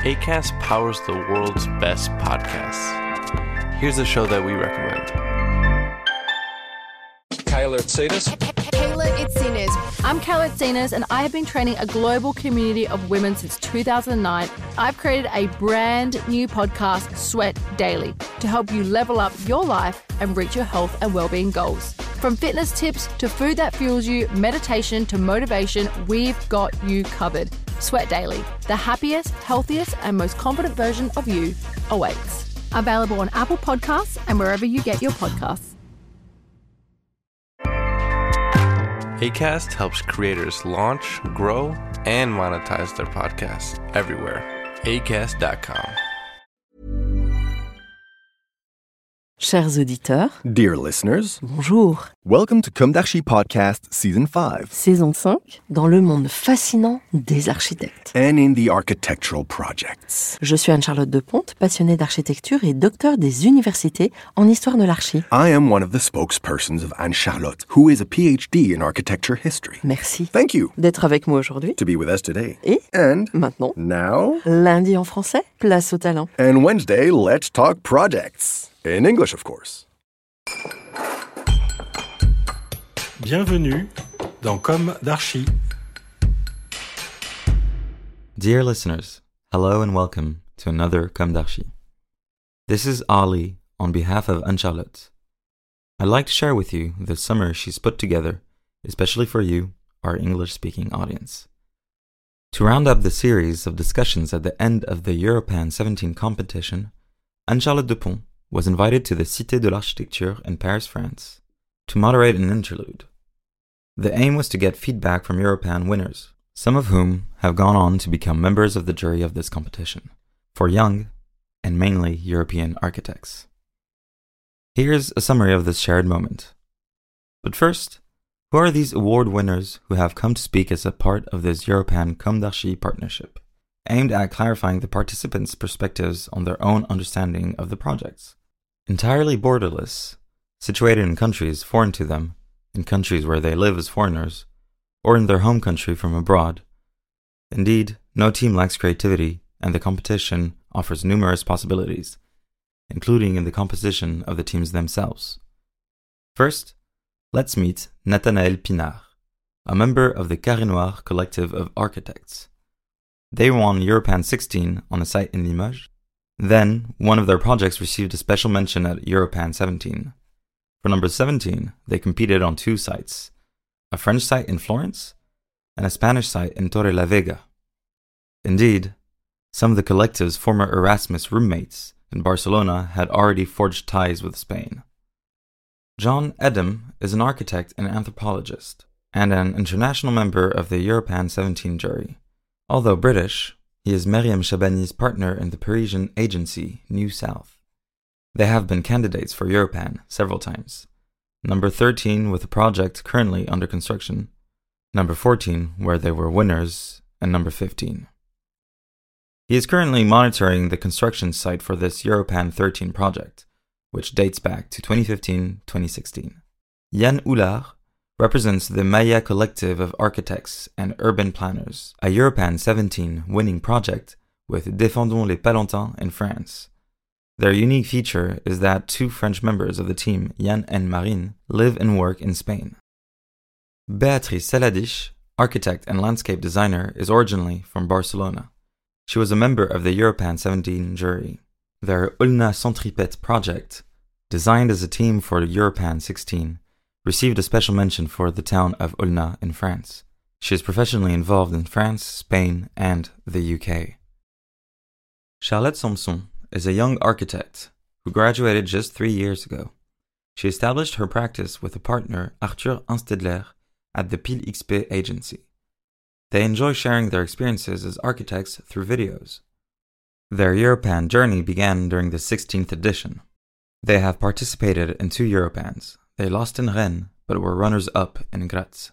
Acast powers the world's best podcasts. Here's a show that we recommend. Kayla Itsinas. Kayla Itsinas. I'm Kayla Itsinas, and I have been training a global community of women since 2009. I've created a brand new podcast, Sweat Daily, to help you level up your life and reach your health and well-being goals. From fitness tips to food that fuels you, meditation to motivation, we've got you covered. Sweat Daily, the happiest, healthiest, and most confident version of you awaits. Available on Apple Podcasts and wherever you get your podcasts. Acast helps creators launch, grow, and monetize their podcasts everywhere. Acast.com. Chers auditeurs, Dear listeners, bonjour. welcome to Comme d'Archi Podcast Season 5. Saison 5, dans le monde fascinant des architectes. And in the architectural projects. Je suis Anne-Charlotte Deponte, passionnée d'architecture et docteur des universités en histoire de l'archi. I am one of the spokespersons of Anne-Charlotte, who is a PhD in architecture history. Merci Thank you d'être avec moi aujourd'hui. to be with us today. Et And maintenant, now, lundi en français, place au talent. and Wednesday, let's talk projects. In English, of course. Bienvenue dans Comme d'Archi. Dear listeners, hello and welcome to another Comme d'Archi. This is Ali on behalf of Anne-Charlotte. I'd like to share with you the summer she's put together, especially for you, our English-speaking audience. To round up the series of discussions at the end of the Europan 17 competition, Anne-Charlotte Dupont was invited to the Cité de l'Architecture in Paris, France, to moderate an interlude. The aim was to get feedback from Europan winners, some of whom have gone on to become members of the jury of this competition, for young and mainly European architects. Here's a summary of this shared moment. But first, who are these award winners who have come to speak as a part of this Europan Comme d'Archi partnership, aimed at clarifying the participants' perspectives on their own understanding of the projects? Entirely borderless, situated in countries foreign to them, in countries where they live as foreigners, or in their home country from abroad. Indeed, no team lacks creativity, and the competition offers numerous possibilities, including in the composition of the teams themselves. First, let's meet Nathanaël Pinard, a member of the Carré Noir collective of architects. They won Europan 16 on a site in Limoges. Then, one of their projects received a special mention at Europan 17. For number 17, they competed on two sites, a French site in Florence and a Spanish site in Torrelavega. Indeed, some of the collective's former Erasmus roommates in Barcelona had already forged ties with Spain. John Edam is an architect and anthropologist, and an international member of the Europan 17 jury. Although British, he is Meriem Shabani's partner in the Parisian agency New South. They have been candidates for Europan several times. Number 13 with a project currently under construction, number 14 where they were winners, and number 15. He is currently monitoring the construction site for this Europan 13 project, which dates back to 2015-2016. Yann Houlard represents the Maya Collective of Architects and Urban Planners, a Europan 17 winning project with Défendons les Palentins in France. Their unique feature is that two French members of the team, Yann and Marine, live and work in Spain. Beatrice Saladich, architect and landscape designer, is originally from Barcelona. She was a member of the Europan 17 jury. Their Ulna Centripète project, designed as a team for Europan 16, received a special mention for the town of Ulna in France. She is professionally involved in France, Spain, and the UK. Charlotte Samson is a young architect who graduated just 3 years ago. She established her practice with a partner, Arthur Anstedler, at the Pile XP agency. They enjoy sharing their experiences as architects through videos. Their Europan journey began during the 16th edition. They have participated in 2 Europans. They lost in Rennes, but were runners-up in Graz.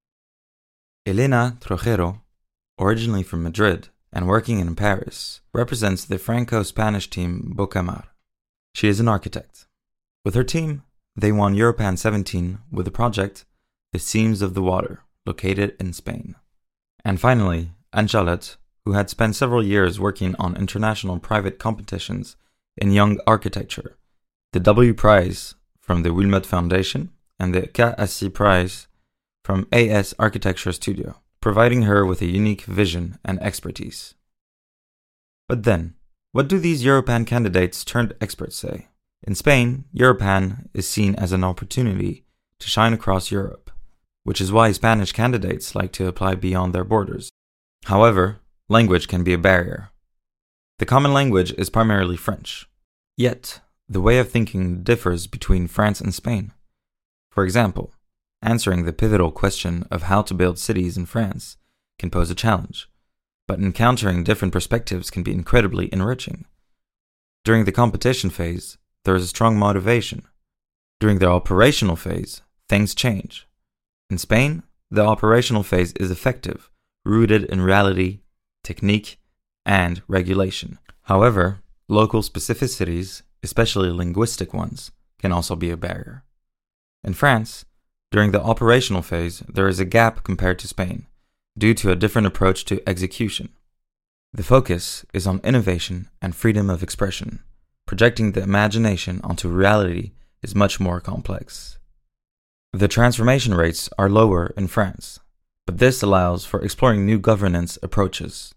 Elena Trojero, originally from Madrid and working in Paris, represents the Franco-Spanish team Bocamar. She is an architect. With her team, they won Europan 17 with the project The Seams of the Water, located in Spain. And finally, Anne-Charlotte, who had spent several years working on international private competitions in young architecture, the W Prize from the Wilmot Foundation and the K. Assis Prize from AS Architecture Studio, providing her with a unique vision and expertise. But then, what do these Europan candidates turned experts say? In Spain, Europan is seen as an opportunity to shine across Europe, which is why Spanish candidates like to apply beyond their borders. However, language can be a barrier. The common language is primarily French. Yet, the way of thinking differs between France and Spain. For example, answering the pivotal question of how to build cities in France can pose a challenge, but encountering different perspectives can be incredibly enriching. During the competition phase, there is a strong motivation. During the operational phase, things change. In Spain, the operational phase is effective, rooted in reality, technique, and regulation. However, local specificities, especially linguistic ones, can also be a barrier. In France, during the operational phase, there is a gap compared to Spain, due to a different approach to execution. The focus is on innovation and freedom of expression. Projecting the imagination onto reality is much more complex. The transformation rates are lower in France, but this allows for exploring new governance approaches.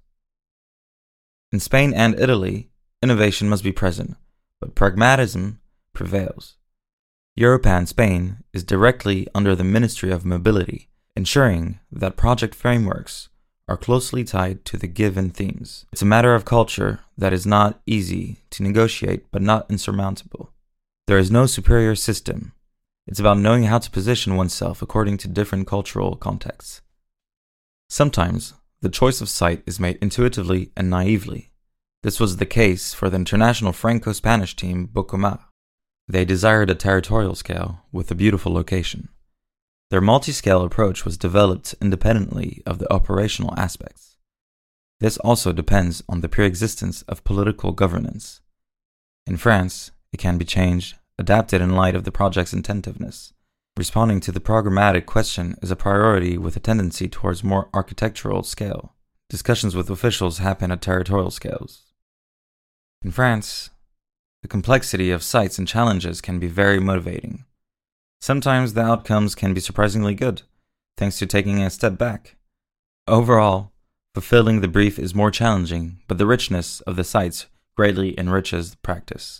In Spain and Italy, innovation must be present, but pragmatism prevails. Europan Spain is directly under the Ministry of Mobility, ensuring that project frameworks are closely tied to the given themes. It's a matter of culture that is not easy to negotiate but not insurmountable. There is no superior system. It's about knowing how to position oneself according to different cultural contexts. Sometimes, the choice of site is made intuitively and naively. This was the case for the international Franco-Spanish team Bocomar. They desired a territorial scale with a beautiful location. Their multi-scale approach was developed independently of the operational aspects. This also depends on the pre-existence of political governance. In France, it can be changed, adapted in light of the project's intentiveness. Responding to the programmatic question is a priority with a tendency towards more architectural scale. Discussions with officials happen at territorial scales. In France, the complexity of sites and challenges can be very motivating. Sometimes the outcomes can be surprisingly good, thanks to taking a step back. Overall, fulfilling the brief is more challenging, but the richness of the sites greatly enriches the practice.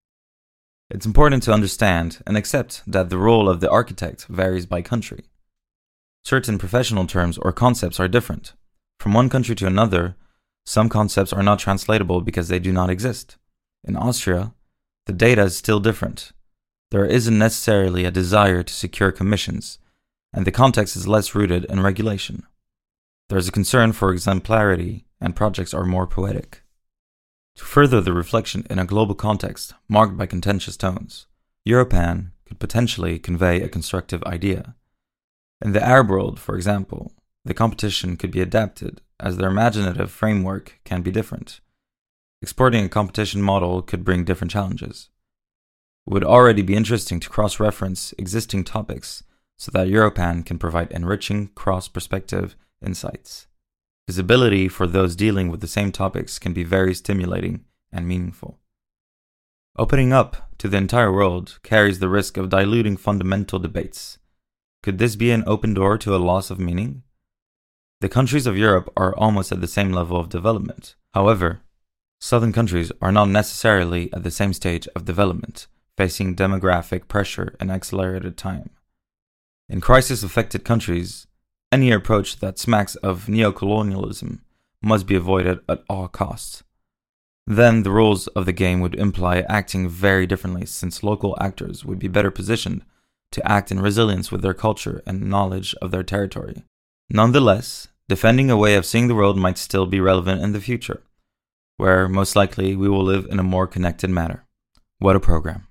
It's important to understand and accept that the role of the architect varies by country. Certain professional terms or concepts are different. From one country to another, some concepts are not translatable because they do not exist. In Austria, the data is still different. There isn't necessarily a desire to secure commissions, and the context is less rooted in regulation. There is a concern for exemplarity, and projects are more poetic. To further the reflection in a global context marked by contentious tones, Europan could potentially convey a constructive idea. In the Arab world, for example, the competition could be adapted as their imaginative framework can be different. Exporting a competition model could bring different challenges. It would already be interesting to cross-reference existing topics so that Europan can provide enriching cross-perspective insights. Visibility for those dealing with the same topics can be very stimulating and meaningful. Opening up to the entire world carries the risk of diluting fundamental debates. Could this be an open door to a loss of meaning? The countries of Europe are almost at the same level of development. However, southern countries are not necessarily at the same stage of development, facing demographic pressure and accelerated time. In crisis-affected countries, any approach that smacks of neocolonialism must be avoided at all costs. Then the rules of the game would imply acting very differently, since local actors would be better positioned to act in resilience with their culture and knowledge of their territory. Nonetheless, defending a way of seeing the world might still be relevant in the future, where most likely we will live in a more connected manner. What a program.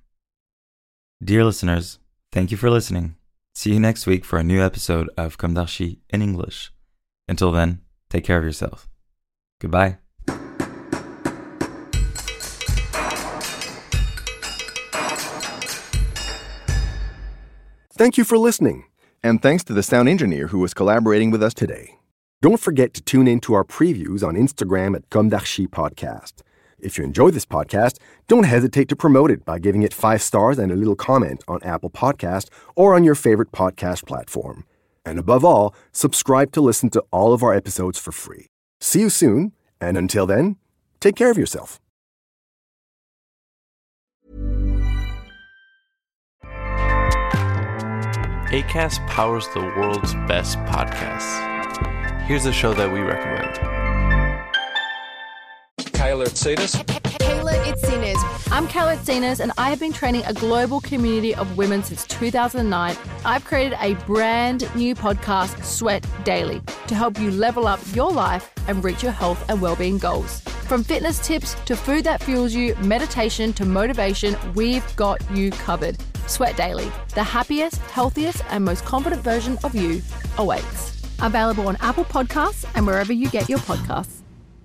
Dear listeners, thank you for listening. See you next week for a new episode of Comme d'Archi in English. Until then, take care of yourself. Goodbye. Thank you for listening, and thanks to the sound engineer who was collaborating with us today. Don't forget to tune in to our previews on Instagram at Comme d'Archi Podcast. If you enjoy this podcast, don't hesitate to promote it by giving it 5 stars and a little comment on Apple Podcast or on your favorite podcast platform. And above all, subscribe to listen to all of our episodes for free. See you soon, and until then, take care of yourself. Acast powers the world's best podcasts. Here's a show that we recommend. Kayla Itsinas. Kayla Itsinas. I'm Kayla Itsinas, and I have been training a global community of women since 2009. I've created a brand new podcast, Sweat Daily, to help you level up your life and reach your health and well-being goals. From fitness tips to food that fuels you, meditation to motivation, we've got you covered. Sweat Daily, the happiest, healthiest, and most confident version of you awaits. Available on Apple Podcasts and wherever you get your podcasts.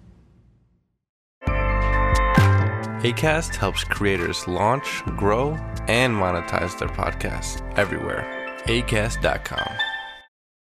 Acast helps creators launch, grow, and monetize their podcasts everywhere. Acast.com.